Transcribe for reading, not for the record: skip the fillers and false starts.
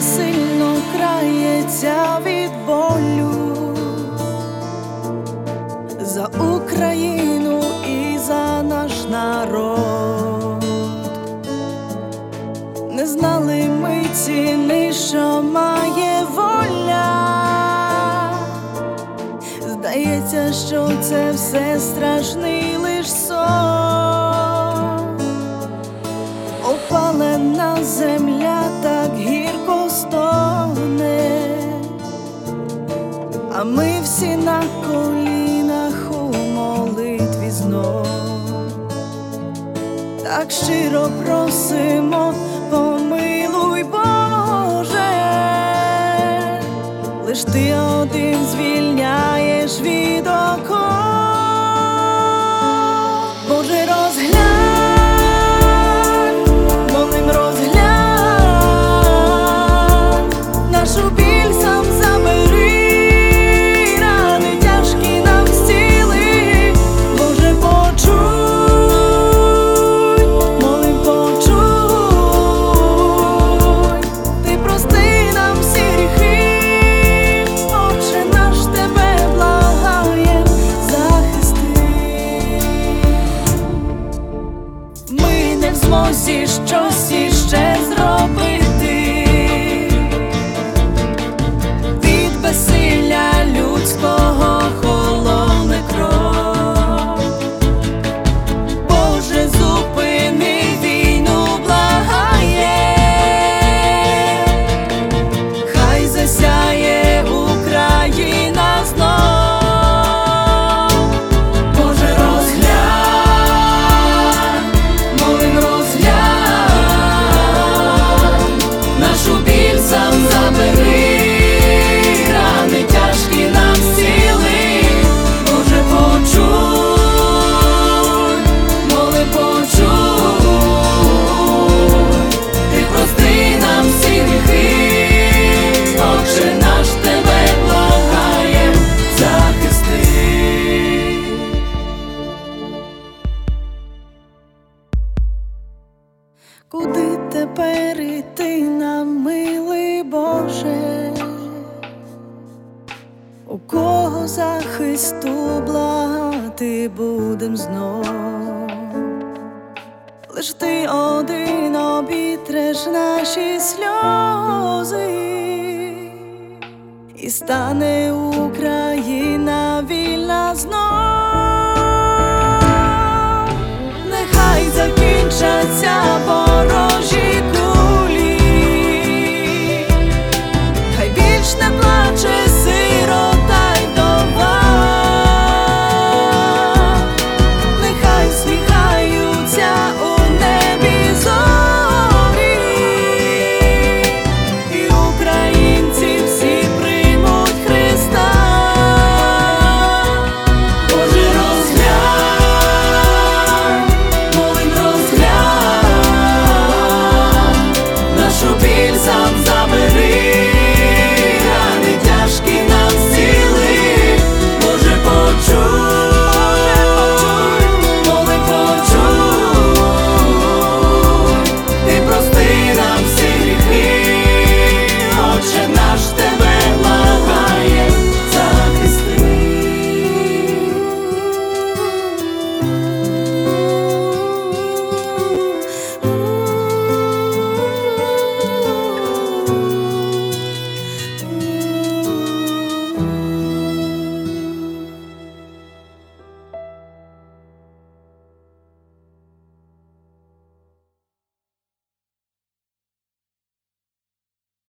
сильно крається від болю за Україну і за наш народ. Не знали ми ціни, що має воля. Здається, що це все страшний лиш сон. Опалена земля так гірко стогне, а ми всі на колінах у молитві знов. Так щиро просимо, помилуй, Боже, лиш Ти один звільняєш від оков. Боже, розглянь, молим, розглянь, нашу біль сам забери, рани тяжкі нам зціли. Боже, почуй, молим, почуй, Ти прости нам всі гріхи, Отче наш, Тебе благаєм, захисти. Ми не в змозі щось іще зробити, від безсилля людського холоне кров. Боже, зупини війну, благає, хай засяє Україна знов. Боже, розглянь, молим, розглянь, нашу біль сам забери, рани тяжкі нам зціли. Боже, почуй, молим, почуй, Ти прости нам всі гріхи, Отче наш, Тебе благаєм, захисти. Куди тепер іти нам, милий Боже? У кого захисту благати будем знов? Лиш Ти один обітреш наші сльози, і стане Україна вільна знов. Нехай закінчаться боротьби,